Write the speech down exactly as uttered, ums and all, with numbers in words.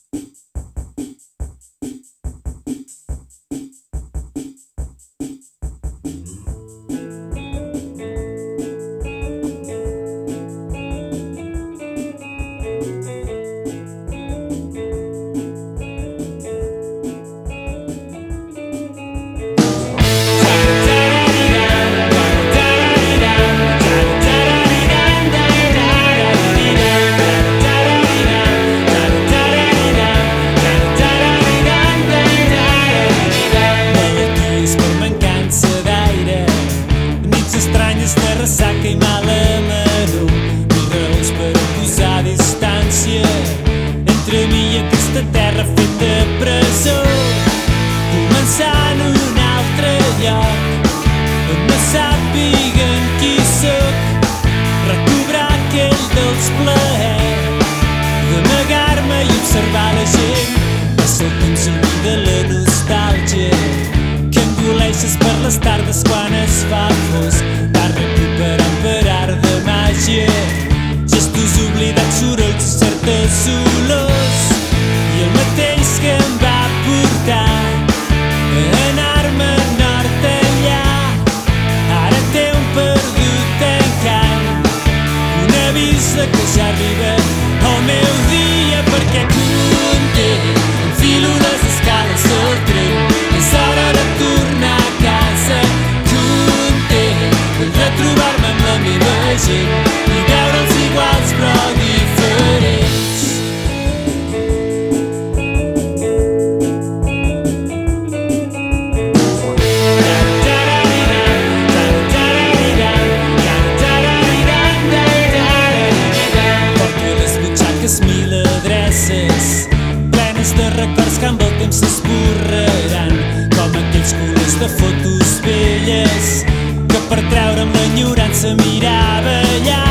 Estranyes de ressaca i mala maror, mil raons per posar distància entre mi i aquesta terra feta presó. Començar en un altre lloc on no sàpiguen qui sóc, recobrar aquell dels plaers d'amagar-me i observar la gent. És el temps de la nostàlgia que engoleixes per les tardes quan es fa fosc. Va recuperant per art de màgia gestos oblidats, sorolls i certes olors, i el mateix que em va portar a anar-me nord allà ara té un perdut encant, un avís de que ja arriba el meu dia, perquè conté enfilo les escales del tren. És hora de tornar a casa, content de retrobar-me amb la meva gent i veure'ls iguals però diferents. Porto a les butxaques mil adreces plenes de records que amb el temps s'esborraran, com aquells colors de fotos velles que per treure'm l'enyorança mirava allà.